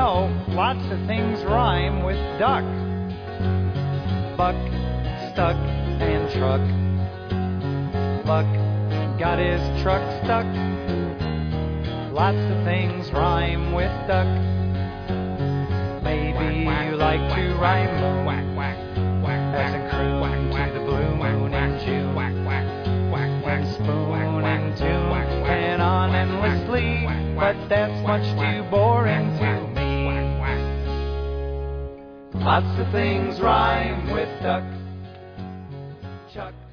know, lots of things rhyme with duck. Buck, stuck, and truck. Buck got his truck stuck. Lots of things rhyme with duck. Maybe you like to rhyme moon as a croon to the blue moon in June, and spoon and tune and on endlessly, but that's much too boring to me. Lots of things rhyme with duck. Chuck.